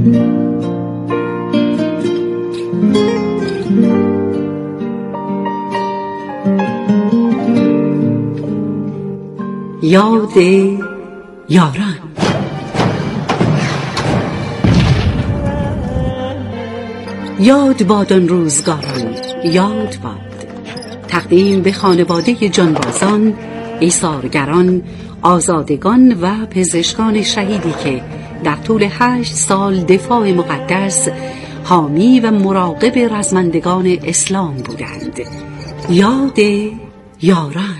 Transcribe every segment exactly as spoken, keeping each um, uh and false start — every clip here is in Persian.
یاد یاران. یاد باد آن روزگاران، یاد باد. تقدیم به خانواده جانبازان، ایثارگران، آزادگان و پزشکان شهیدی که در طول هشت سال دفاع مقدس، حامی و مراقب رزمندگان اسلام بودند. یاد یاران.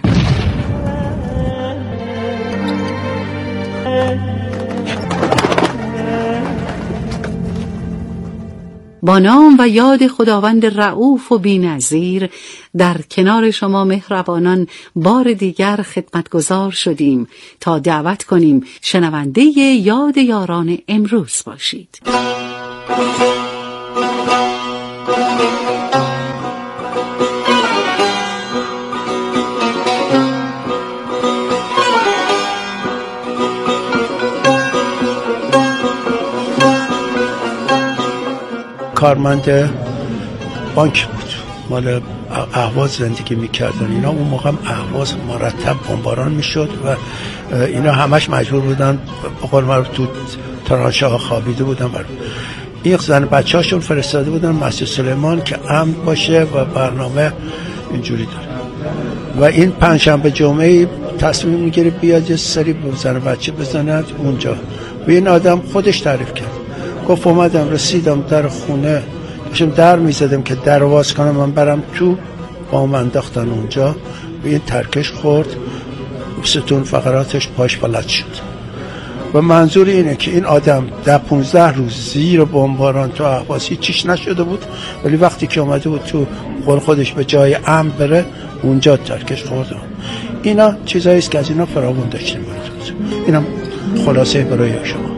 با نام و یاد خداوند رؤوف و بی‌نظیر در کنار شما مهربانان بار دیگر خدمتگزار شدیم تا دعوت کنیم شنونده یاد یاران امروز باشید. کارمند بانک بود، مال اهواز زندگی میکردن اینا. اون موقع اهواز مرتب بمباران میشد و اینا همش مجبور بودن به قول معروف تو ترانشه ها خوابیده بودن. این زن بچه هاشون فرستاده بودن مسجد سلیمان که امن باشه و برنامه اینجوری داره. و این پنجشنبه جمعه تصمیم میگیره بیاد یه سری به زن بچه بزند اونجا. و این آدم خودش تعریف کرد، گفت اومدم رسیدم در خونه، داشتم در میزدم که در واز کنم من برم تو، با من انداختن اونجا و این ترکش خورد، ستون فقراتش پاش فلج شد. و منظور اینه که این آدم در پونزده روز زیر بمباران تو اهواز چیش نشده بود، ولی وقتی که اومده بود تو قول خودش به جای امن بره اونجا ترکش خورد. اینا چیزایی است که از اینا فراوون داشتیم. اینا خلاصه برای شما.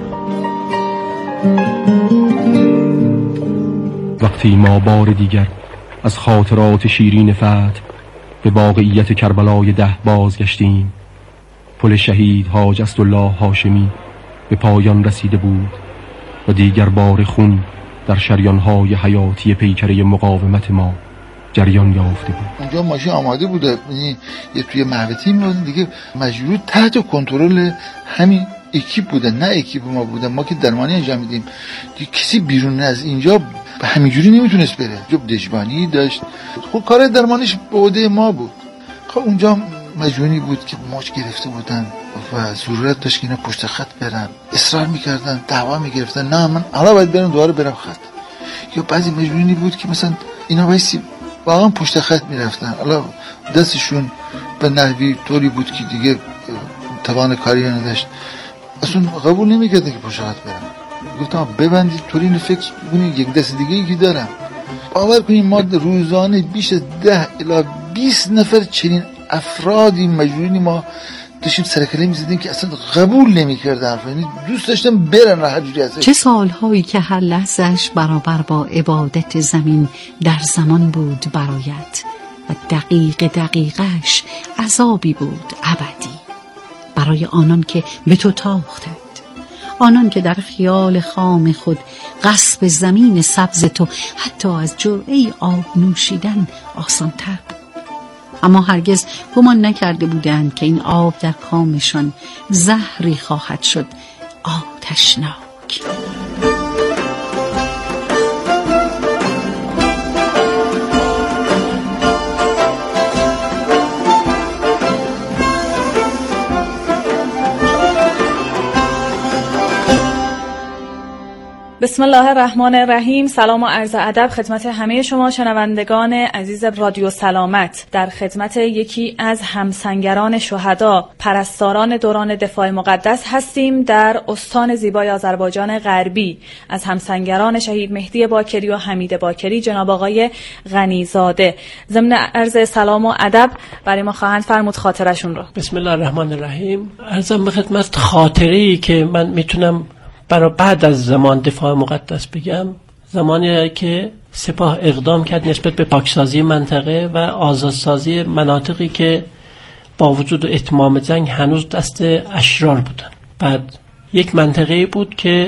وقتی ما بار دیگر از خاطرات شیرین فتح به واقعیت کربلای ده بازگشتیم، پل شهید حاج اسدالله هاشمی به پایان رسیده بود و دیگر بار خون در شریانهای حیاتی پیکره مقاومت ما جریان یافته بود. اونجا ماشین آماده بوده، یعنی یه توی محوطه می‌بودن دیگه، مجبور تحت کنترل همین اکیپ بوده، نه اکیپ ما بوده. ما که درمانی انجام میدیم دیگه، کسی بیرون از اینجا همینجوری نمیتونست بره. جب دشمنی داشت، خب کار درمانیش به عهده ما بود. خب اونجا مجبوری بود که ماچ گرفته بودن و ضرورت داشت که اینا پشت خط برن. اصرار میکردن، دعوا میگرفتن، نه من حالا باید برم دوباره برم خط. یا بعضی مجبوری بود که مثلا اینا وایسی واقعا پشت خط میرفتن، حالا دستشون به نحوی طوری بود که دیگه توان کاری نداشت، اصلا قبول نمیکردن که پشت خط برن. گفتم ببندید طوری اینو فکر کنید یک دست دیگه ای که دارم. باور کنید ما روزانه بیش از ده الی بیست نفر چنین افرادی مجبوری ما داشتیم سرکله میزدیم که اصلا قبول نمیکردن، یعنی دوست داشتم برن هر جوری ازش. چه سالهایی که هر لحظه‌اش برابر با عبادت زمین در زمان بود برایت و دقیق دقیقش عذابی بود ابدی برای آنان که به تو تاختند، آنان که در خیال خام خود غصب زمین سبز تو حتی از جرعه آب نوشیدن آسان تر بود. اما هرگز گمان نکرده بودند که این آب در کامشان زهری خواهد شد آتشناک. بسم الله الرحمن الرحیم. سلام و عرض ادب خدمت همه شما شنوندگان عزیز رادیو سلامت. در خدمت یکی از همسنگران شهدا، پرستاران دوران دفاع مقدس هستیم در استان زیبای آذربایجان غربی. از همسنگران شهید مهدی باکری و حمید باکری جناب آقای غنیزاده. ضمن عرض سلام و ادب برای ما خواهند فرمود خاطرشون رو. بسم الله الرحمن الرحیم. عرضم به خدمت خاطره‌ای که من میتونم برای بعد از زمان دفاع مقدس بگم. زمانی که سپاه اقدام کرد نسبت به پاکسازی منطقه و آزادسازی مناطقی که با وجود اتمام جنگ هنوز دست اشرار بودن. بعد یک منطقه بود که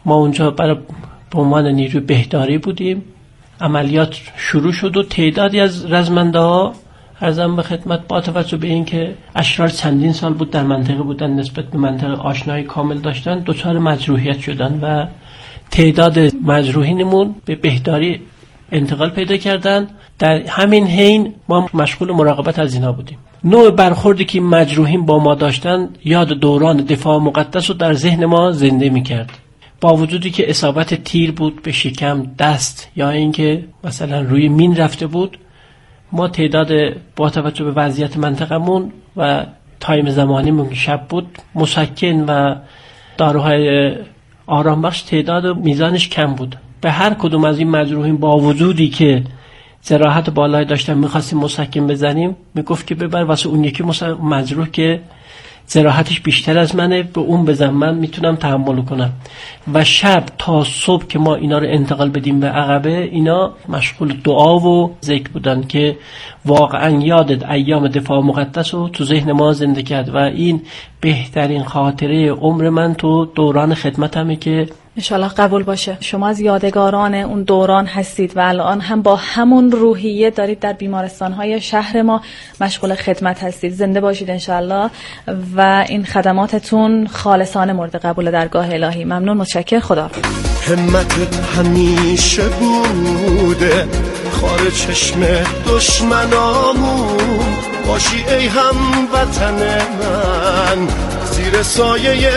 ما اونجا برای به عنوان نیروی بهداری بودیم. عملیات شروع شد و تعدادی از رزمنده ها عرضم به خدمت با توجه به اینکه اشرار چندین سال بود در منطقه بودن، نسبت به منطقه آشنایی کامل داشتن، دچار مجروحیت شدن و تعداد مجروحینمون به بهداری انتقال پیدا کردن. در همین حین ما مشغول مراقبت از اینا بودیم. نوع برخوردی که مجروحین با ما داشتن یاد دوران دفاع مقدس رو در ذهن ما زنده می‌کرد. با وجودی که اصابت تیر بود به شکم، دست یا اینکه مثلا روی مین رفته بود، ما تعداد با توجه به وضعیت منطقمون و تایم زمانیمون که شب بود، مسکن و داروهای آرام بخش تعداد و میزانش کم بود. به هر کدوم از این مجروحین با وجودی که جراحت بالای داشتن می‌خواستیم مسکن بزنیم، میگفت که ببر واسه اون یکی مجروح که جراحتش بیشتر از منه، به اون بزن، من میتونم تحمل کنم. و شب تا صبح که ما اینا رو انتقال بدیم به عقبه، اینا مشغول دعا و ذکر بودن که واقعا یادت ایام دفاع مقدس رو تو ذهن ما زنده کرد و این بهترین خاطره عمر من تو دوران خدمتمه که انشالله قبول باشه. شما از یادگاران اون دوران هستید و الان هم با همون روحیه دارید در بیمارستان‌های شهر ما مشغول خدمت هستید. زنده باشید انشالله و این خدماتتون خالصانه مورد قبول درگاه الهی. ممنون، متشکر، خدا. همتت همیشه بوده خار چشم دشمنامون، باشی ای هم وطن من زیر سایه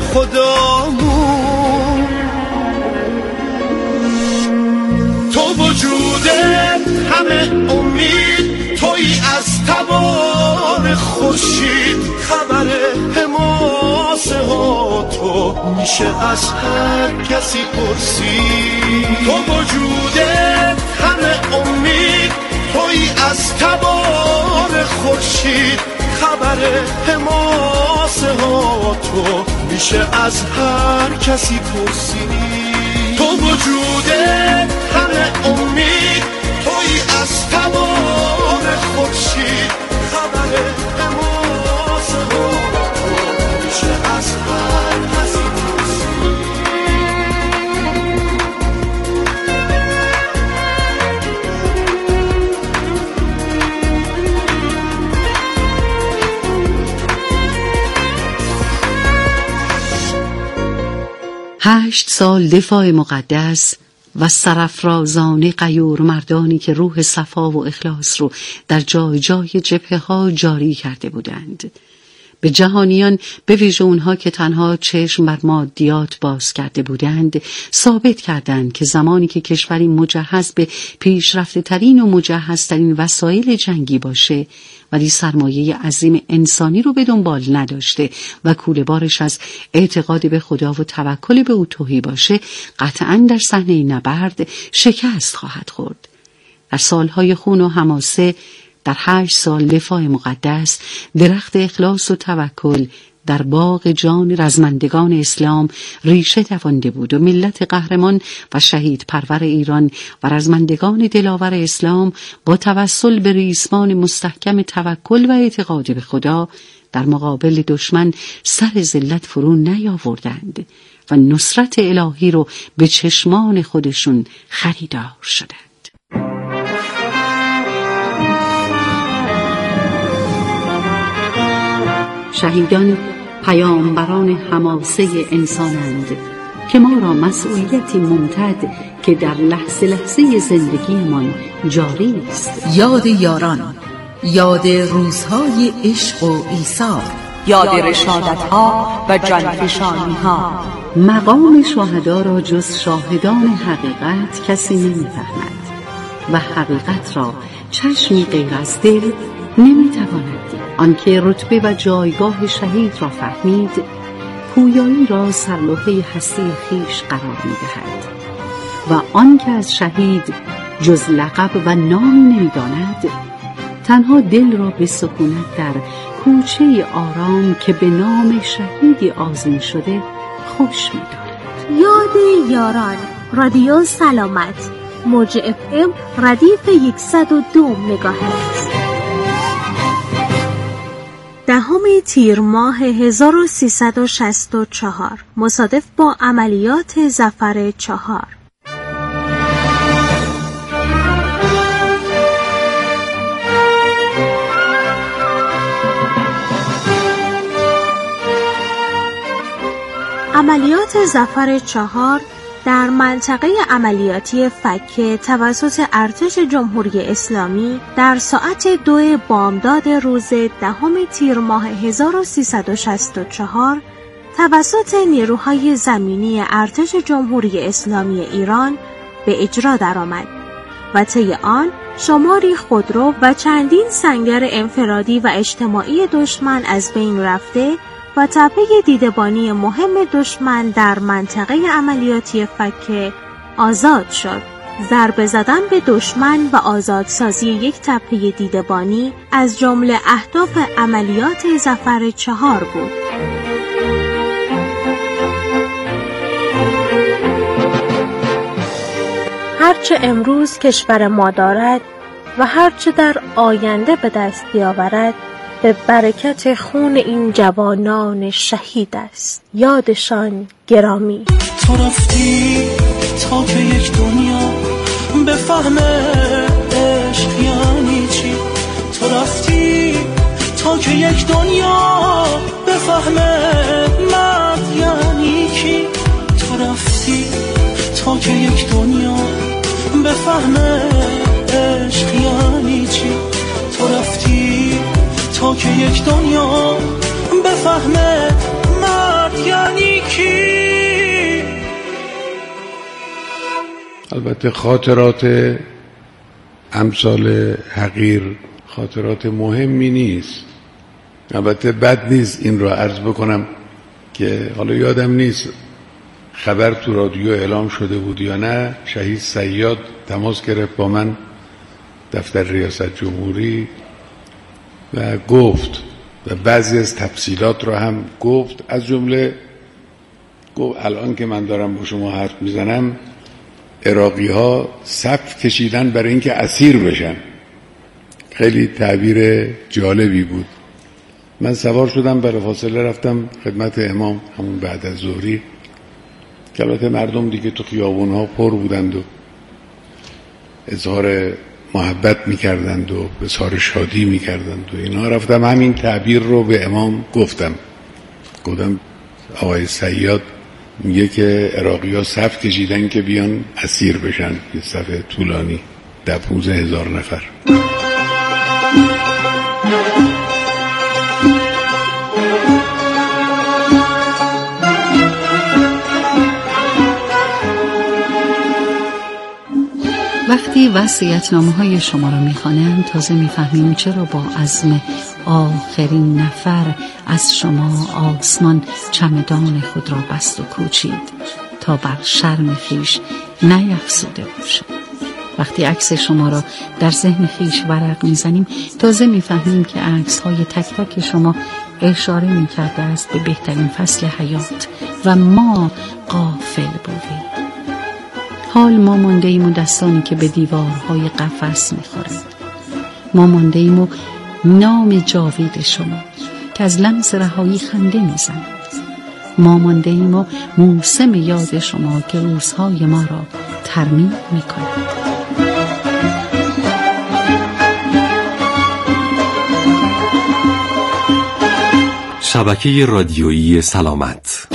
خدامون. تو وجودت همه امید، تویی از تبار خورشید، خبر حماسه ها تو میشه از هر کسی پرسید. تو وجودت همه امید، تویی از تبار خورشید، خبر حماسه ها تو میشه از هر کسی پرسید. تو وجودت همه امید، تویی از تبار خورشید، خبر حماسه ها تو میشه از هر کسی پرسید. هشت سال دفاع مقدس و سرافرازان غیور مردانی که روح صفا و اخلاص رو در جای جای جبهه ها جاری کرده بودند. به جهانیان، به ویژه اونها که تنها چشم بر مادیات باز کرده بودند، ثابت کردند که زمانی که کشوری مجهز به پیشرفته ترین و مجهز ترین وسایل جنگی باشه ولی سرمایه عظیم انسانی رو به دنبال نداشته و کوله بارش از اعتقاد به خدا و توکل به او تهی باشه، قطعاً در صحنه نبرد شکست خواهد خورد. در سالهای خون و حماسه، در هشت سال دفاع مقدس، درخت اخلاص و توکل در باغ جان رزمندگان اسلام ریشه دوانده بود و ملت قهرمان و شهید پرور ایران و رزمندگان دلاور اسلام با توسل به ریسمان مستحکم توکل و اعتقاد به خدا در مقابل دشمن سر ذلت فرو نیاوردند و نصرت الهی رو به چشمان خودشون خریدار شدند. شهیدان پیامبران حماسه انسانند که ما را مسئولیتی ممتد که در لحظه لحظه زندگیمان جاری است. یاد یاران، یاد روزهای عشق و ایثار، یاد رشادت‌ها و جانفشانی‌ها. مقام شهدا را جز شاهدان حقیقت کسی نمی‌فهمد و حقیقت را چشمی غیر از دل نمی‌تواند دید. آنکه رتبه و جایگاه شهید را فهمید، پویایی را سرلوحه هستی خویش قرار می‌دهد و آنکه از شهید جز لقب و نامی نمی‌داند، تنها دل را به سکونت در کوچه آرام که به نام شهیدی آذین شده خوش می‌دارد. یاد یاران، رادیو سلامت، موج اف ام ردیف صد و دو مگاهرتز. دهم تیر ماه هزار و سیصد و شصت و چهار مصادف با عملیات ظفر چهار. عملیات ظفر چهار در منطقه عملیاتی فکه توسط ارتش جمهوری اسلامی در ساعت دو بامداد روز دهم تیر ماه هزار و سیصد و شصت و چهار توسط نیروهای زمینی ارتش جمهوری اسلامی ایران به اجرا درآمد و طی آن شماری خودرو و چندین سنگر انفرادی و اجتماعی دشمن از بین رفته و تپه دیدبانی مهم دشمن در منطقه عملیاتی فکه آزاد شد. ضربه زدن به دشمن و آزادسازی یک تپه دیدبانی از جمله اهداف عملیات ظفر چهار بود. هرچه امروز کشور ما دارد و هرچه در آینده به دست بیاورد به برکت خون این جوانان شهید است. یادشان گرامی. تو رفتی تا که یک دنیا بفهمه عشق یعنی چی. تو رفتی تا که یک دنیا بفهمه مرد یعنی کی. تو رفتی تا که یک دنیا بفهمه عشق یعنی چی. تو رفتی تا که یک دنیا بفهمه مرد یعنی کی. البته خاطرات امثال حقیر خاطرات مهمی نیست. البته بد نیست این را عرض بکنم که حالا یادم نیست خبر تو رادیو اعلام شده بود یا نه، شهید صیاد تماس گرفت با من دفتر ریاست جمهوری و گفت و بعضی از تفصیلات را هم گفت. از جمله گفت الان که من دارم با شما حرف میزنم عراقی ها صف کشیدن برای اینکه اسیر بشن. خیلی تعبیر جالبی بود. من سوار شدم، برای فاصله رفتم خدمت امام همون بعد از ظهری که البته مردم دیگه تو خیابونها پر بودند و اظهار محبت میکردند و اظهار شادی میکردند و اینا. رفتم همین تعبیر رو به امام گفتم. گفتم آقای صیاد میگه که عراقی ها صف کشیدن که بیان اسیر بشن، یه صف طولانی ده پونزه هزار نفر. وقتی وصیت‌نامه های شما را می‌خوانم تازه می‌فهمیم چرا با عزم آخرین نفر از شما آسمان چمدان خود را بست و کوچید تا بر شرم خیش نیفزوده باشد. وقتی عکس شما را در ذهن خیش ورق می‌زنیم تازه می‌فهمیم که عکس‌های تک تک شما اشاره می‌کرده است به بهترین فصل حیات و ما غافل بودیم. حال ما مانده ایم و دستانی که به دیوارهای قفس می‌خورند. ما مانده ایم و نام جاوید شما که از لمس رهایی خنده می‌زند. ما مانده ایم و موسم یاد شما که روزهای ما را ترمیم می‌کند. شبکه رادیویی سلامت.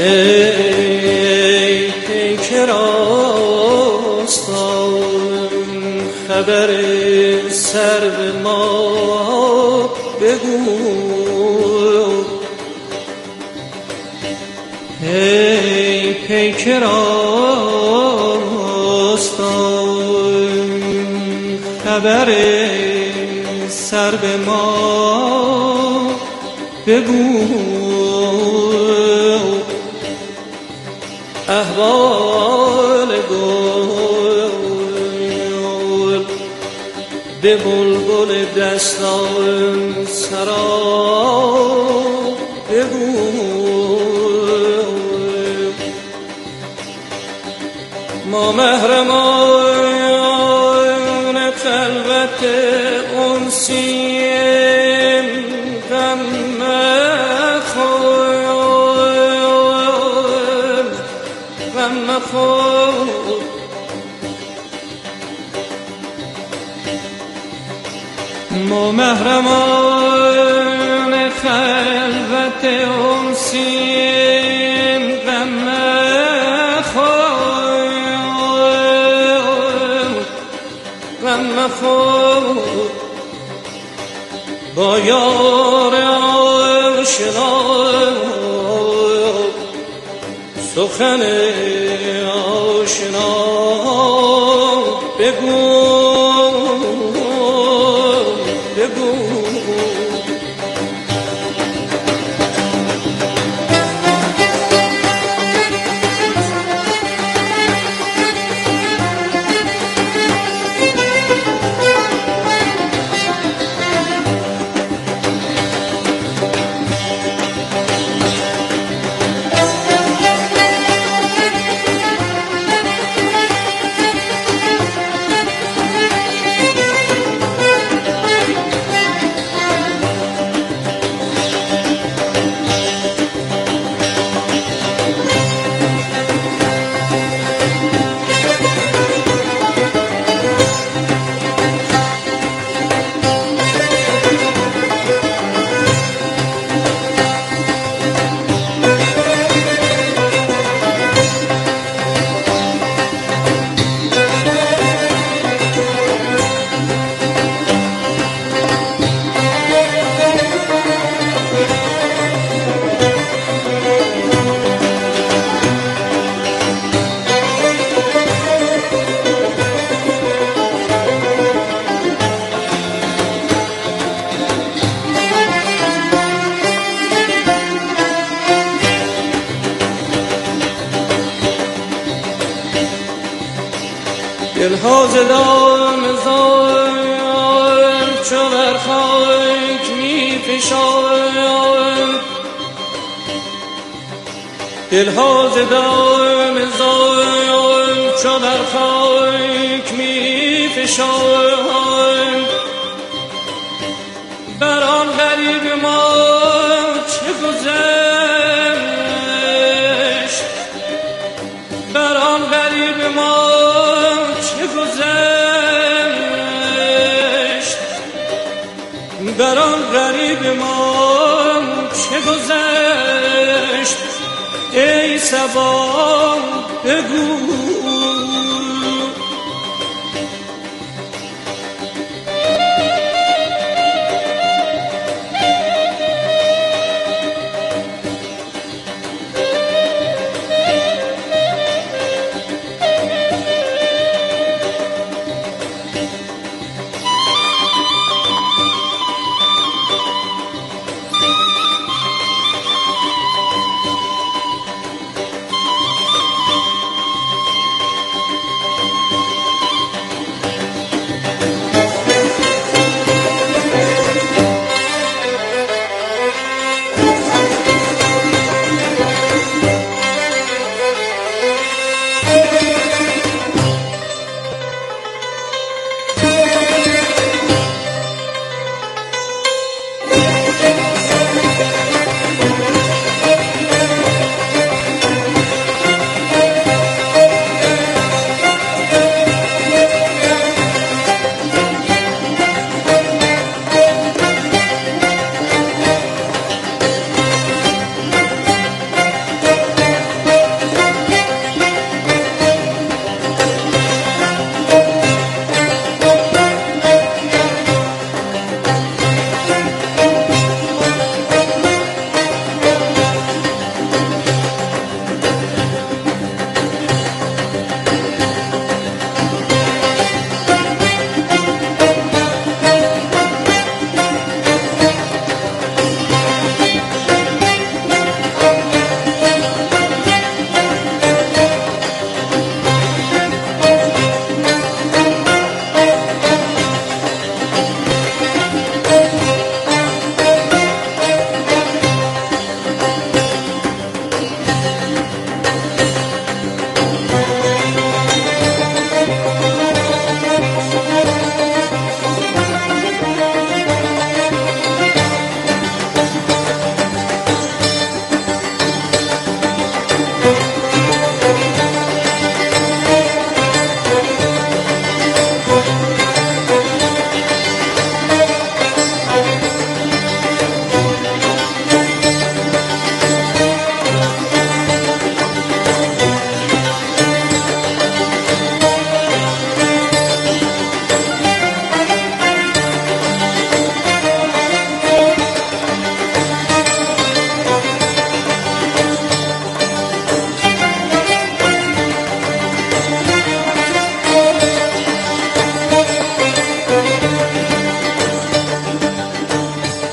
ای پیکر آستان خبر سر به ما بگو، ای پیکر آستان خبر سر به ما بگو، احوال گل به بلبل دستان سرا بگو، ما محرمان خلوت انسیم غم مخور غم مخور، ما محرمان خلوت انسیم غم مخور غم مخور، با یار آشنا سخن آشنا بگو بگو. دلها زدام زار چو بر خاک می فشارم، دلها زدام زار چو بر خاک می فشارم، بر آن غریب ما چه گذشت، بر آن غریب ما گذشت، بر آن غریب ما چه گذشت، ای صبا بگو.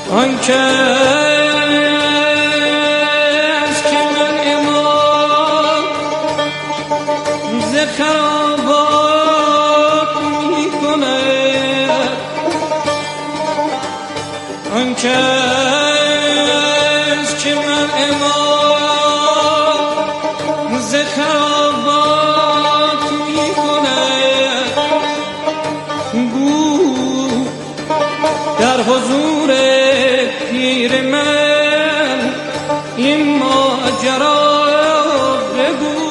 آن کس که من امام ز خرابات می کند، آن کس که من امام ز خرابات می کند، گو در حضور پیر من این ماجرا بگو.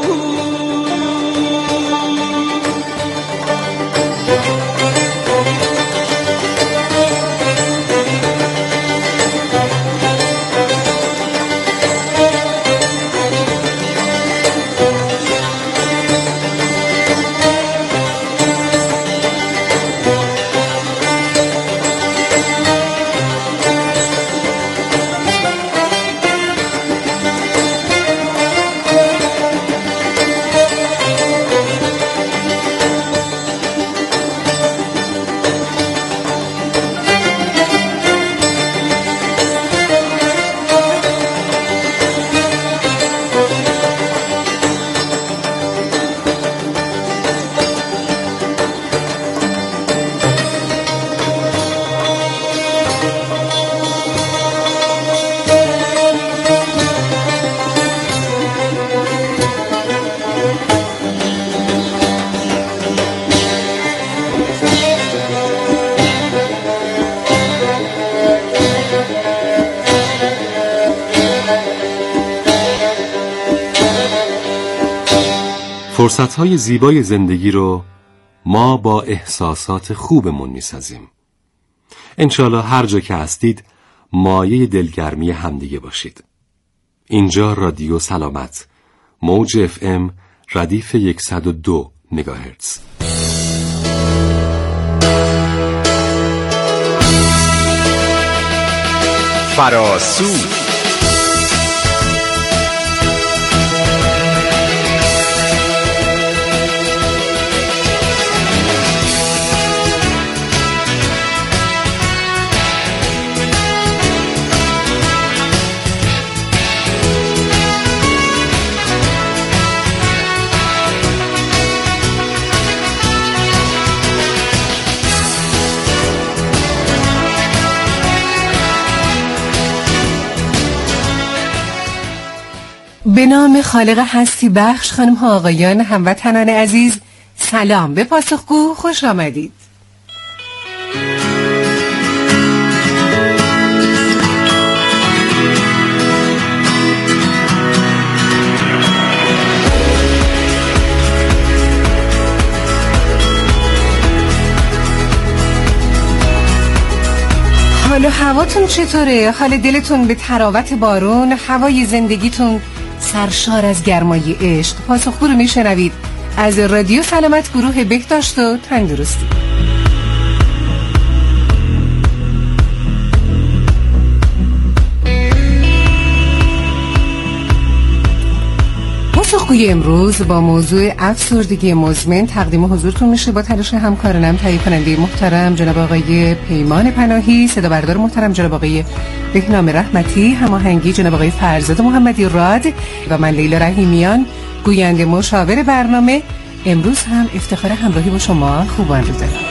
فرصت‌های زیبای زندگی رو ما با احساسات خوبمون می‌سازیم. انشالله هر جا که هستید مایه دلگرمی همدیگه باشید. اینجا رادیو سلامت، موج اف ام ردیف صد و دو مگاهرتز. فراسو به نام خالق هستی بخش، خانم ها آقایان، هموطنان عزیز، سلام. به پاسخگو خوش آمدید. حال و هواتون چطوره؟ حال دلتون به تراوت بارون، هوای زندگیتون سرشار از گرمای عشق؟ پاسخگو رو میشنوید از رادیو سلامت، گروه بهداشت و تندرستی. پاسخگوی امروز با موضوع افسردگی مزمن تقدیم حضورتون میشه با تلاش همکارانم، تهیه کننده محترم جناب آقای پیمان پناهی، صدا بردار محترم جناب آقای بهنام رحمتی، هماهنگی جناب آقای فرزاد محمدی راد و من لیلا رحیمیان، گوینده مشاور برنامه. امروز هم افتخار همراهی با شما خوبان رو دارم.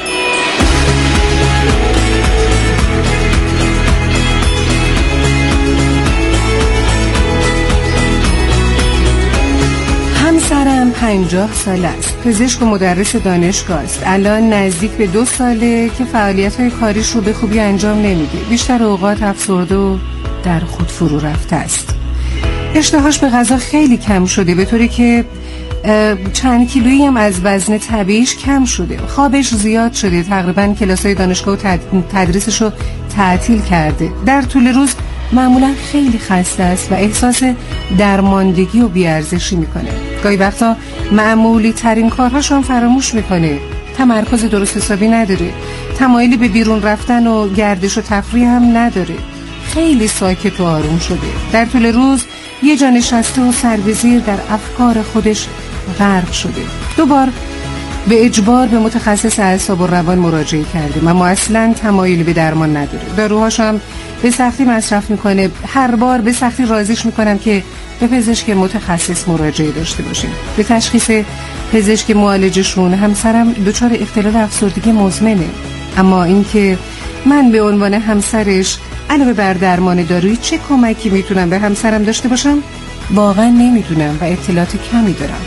همسرم پنجاه سال است، پزشک و مدرس دانشگاه است. الان نزدیک به دو ساله که فعالیت‌های کاریش رو به خوبی انجام نمیده. بیشتر اوقات افسرده و در خود فرو رفته است. اشتهاش به غذا خیلی کم شده، به طوری که چند کیلویی هم از وزن طبیعیش کم شده. خوابش زیاد شده، تقریبا کلاسای دانشگاه و تدریسش رو تعطیل کرده. در طول روز معمولا خیلی خسته است و احساس درماندگی و بیارزشی میکنه. گاهی وقتا معمولی ترین کارهاش هم فراموش میکنه. تمرکز درست حسابی نداره. تمایلی به بیرون رفتن و گردش و تفریح هم نداره. خیلی ساکت و آروم شده. در طول روز یه جا نشسته و سربزیر در افکار خودش غرق شده. دوبار به اجبار به متخصص اعصاب و روان مراجعه کردیم اما اصلا تمایلی به درمان نداره. داروهاش هم به سختی مصرف میکنه. هر بار به سختی راضیش میکنم که به پزشک متخصص مراجعه داشته باشیم. به تشخیص پزشک معالجشون همسرم دچار اختلال افسردگی مزمنه، اما اینکه من به عنوان همسرش علاوه بر درمان دارویی چه کمکی میتونم به همسرم داشته باشم واقعا نمیدونم و اطلاعات کمی دارم.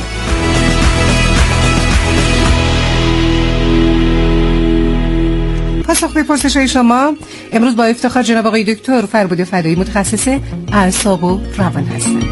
پاسخ به پرسش‌های شما امروز با افتخار جناب آقای دکتر فربود فدایی متخصص اعصاب و روان هستند.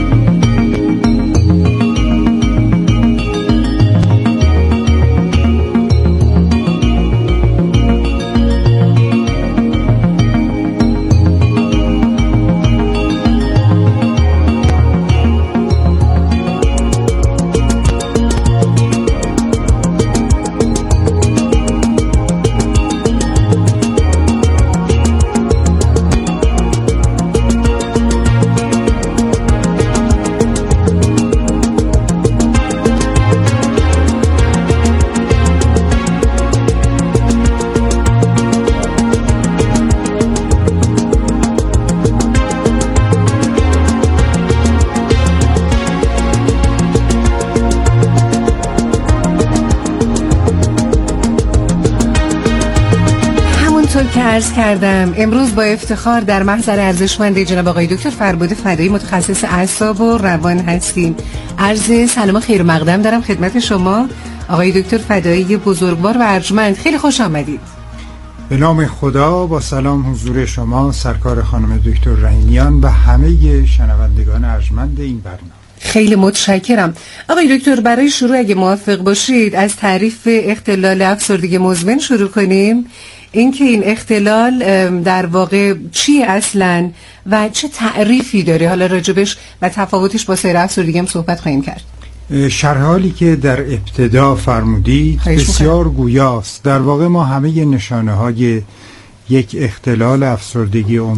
که عرض کردم امروز با افتخار در محضر ارزشمند جناب آقای دکتر فربود فدایی متخصص اعصاب و روان هستیم. عرض سلام خیر مقدم دارم خدمت شما آقای دکتر فدایی بزرگوار و ارجمند. خیلی خوش آمدید. به نام خدا با سلام حضور شما سرکار خانم دکتر رحیمیان و همه شنوندگان ارجمند این برنامه. خیلی متشکرم آقای دکتر. برای شروع اگه موافق باشید از تعریف اختلال افسردگی مزمن شروع کنیم. اینکه این اختلال در واقع چی اصلاً و چه تعریفی داره، حالا راجبش و تفاوتش با سایر افسردگی هم صحبت خواهیم کرد. شرح حالی که در ابتدا فرمودید بسیار گویاست. در واقع ما همه نشانه های یک اختلال افسردگی